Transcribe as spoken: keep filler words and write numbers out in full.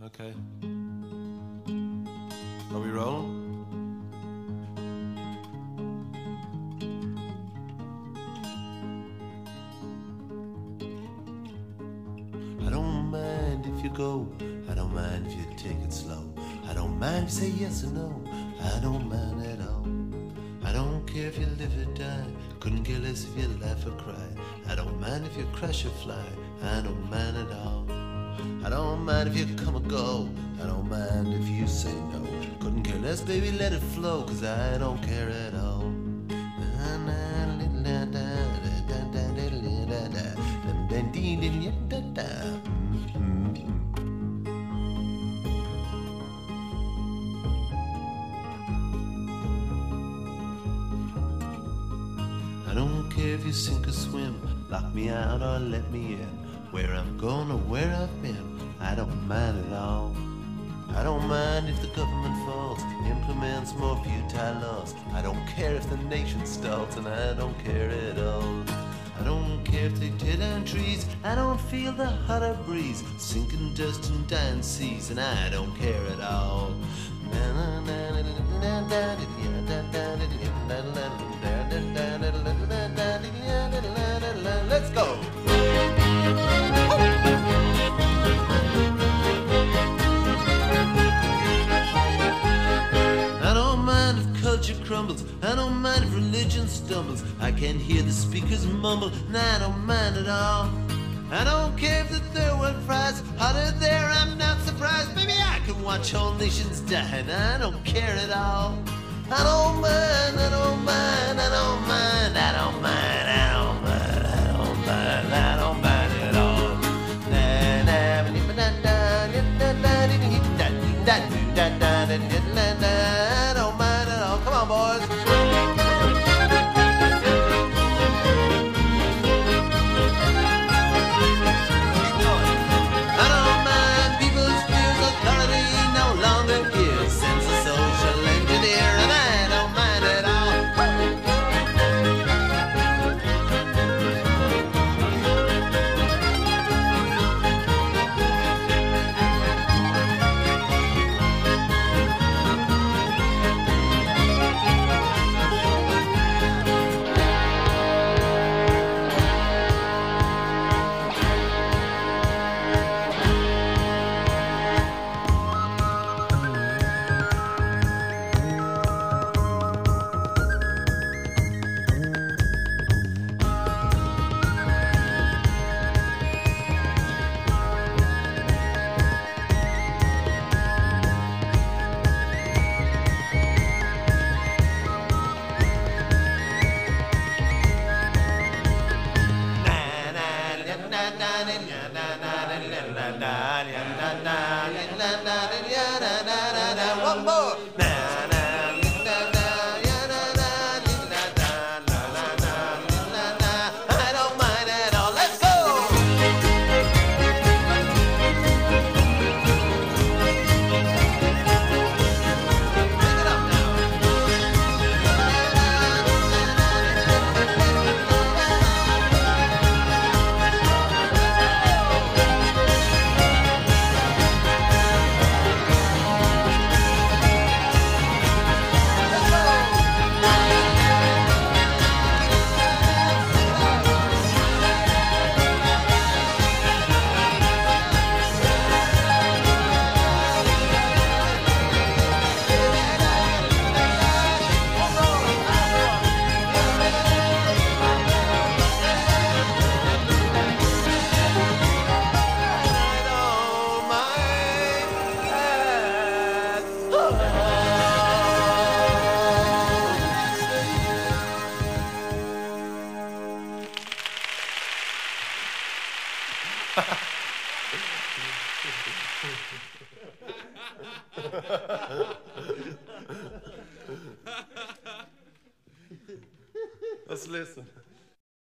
Okay. Are we rolling? I don't mind if you go, I don't mind if you take it slow, I don't mind if you say yes or no, I don't mind at all. I don't care if you live or die, couldn't care less if you laugh or cry, I don't mind if you crash or fly, I don't mind at all. I don't mind if you come or go, I don't mind if you say no, couldn't care less, baby, let it flow, cause I don't care at all. I don't care if you sink or swim, lock me out or let me in, where I'm going or where I've been, I don't mind at all. I don't mind if the government falls, implements more futile laws, I don't care if the nation stalls, and I don't care at all. I don't care if they tear down trees, I don't feel the hotter breeze, sinking dust and dying seas, and I don't care at all. Let's go! I don't mind if culture crumbles, I don't mind if religion stumbles, I can hear the speakers mumble, and I don't mind at all. I don't care if the third world fries hotter there, I'm not surprised, maybe I can watch whole nations die, and I don't care at all. I don't mind, I don't mind, I don't mind, I don't mind, I don't mind, I don't mind, I don't mind at all. I don't mind at all. Come on, boys. I don't mind people's fears, authority no longer gives sense of social engineer, and I don't mind at all. One more. I don't mind at all. Let's go. Pick it up now. Let's listen.